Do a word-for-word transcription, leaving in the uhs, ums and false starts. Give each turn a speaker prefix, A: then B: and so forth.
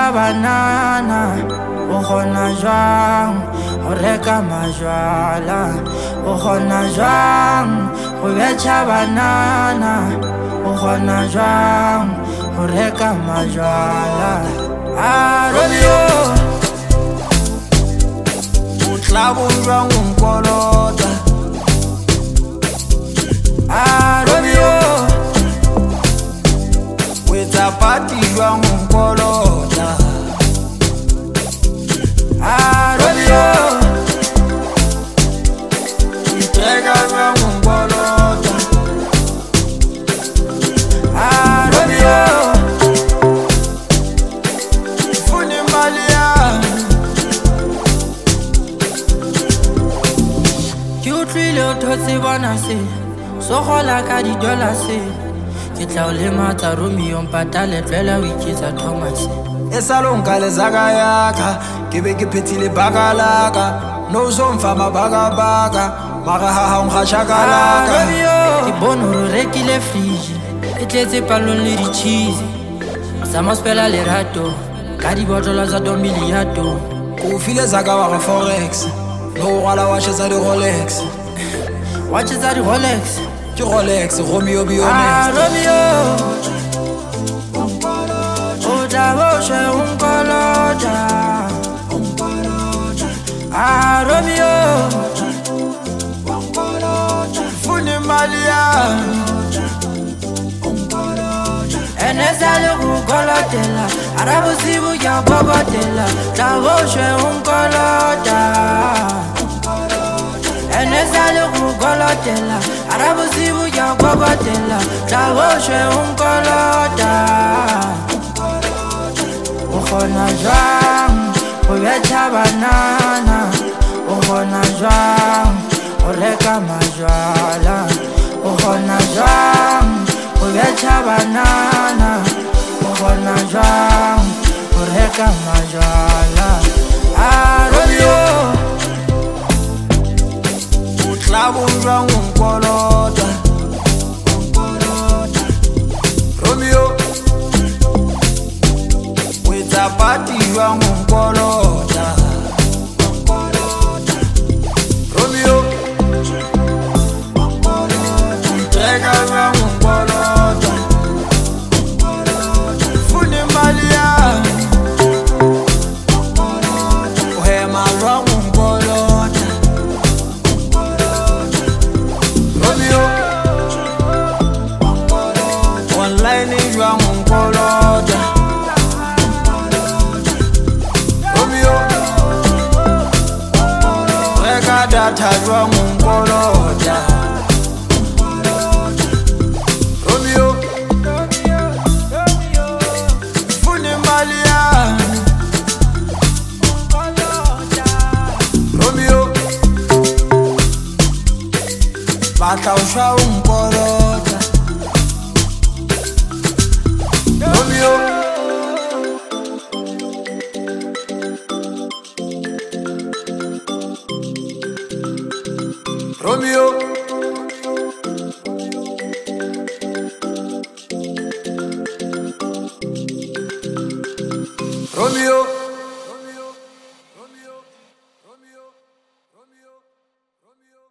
A: betjha banana o kgona jwang ho reka majwala o kgona jwang ho betjha banana o kgona jwang ho reka majwala ah Romeo o tla bonjwang o nkolota ah Romeo wetsa party jwang o nkolota ah Romeo itrega jwang o nkolota ah Romeo funi mali yana ke utlwile o thotse bona se so gola ka di dollar se ke tla o lematsa Romeo mpatale tlela o iketsa Thomas esalonka lezaka yakha ke be ke phethile bakalaka no zomfama bakabaka mara ha ha ngashaka ke bona o rekile fridge e tletse palong le di cheese sa mospela le rato ka di botolo za domiliato ko file zaka wa forex no wala watches za di Rolex watches za di Rolex ke Rolex Romeo be honest ah Romeo oda boshe unkolota ah Romeo funi mali yana enesale kukolotela arabusibu ya bogotela taboshe unkolota enesale kukolotela arabusibu ya bogotela taboshe unkolota ukhona jwang ho betjha banana ukhona jwang ho reka majwala ukhona jwang ho betjha banana ukhona jwang ho reka majwala ah Romeo utla bonjwang o nkolota Romeo wetsa party jwang o nkolota Romeo itrega jwang o nkolota funi mali yana o hema jwang o nkolota Romeo online jwang o nkolota Romeo reka data jwang o nkolota Romeo funi mali yana Romeo batla o shwa o nkolota Romeo Romeo Romeo Romeo Romeo Romeo Romeo